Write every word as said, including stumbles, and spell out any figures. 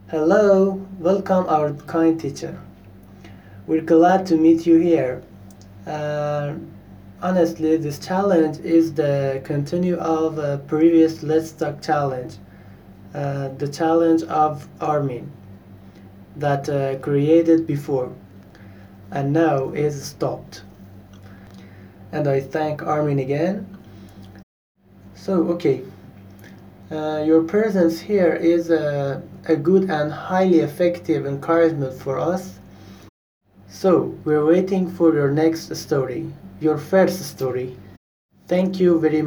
Hello, welcome our kind teacher. We're glad to meet you here. Uh, honestly, this challenge is the continue of a previous Let's Talk challenge, uh, the challenge of Armin that uh, created before and now is stopped. And I thank Armin again. So, okay, uh, your presence here is a, a good and highly effective encouragement for us. So, we're waiting for your next story, your first story. Thank you very much.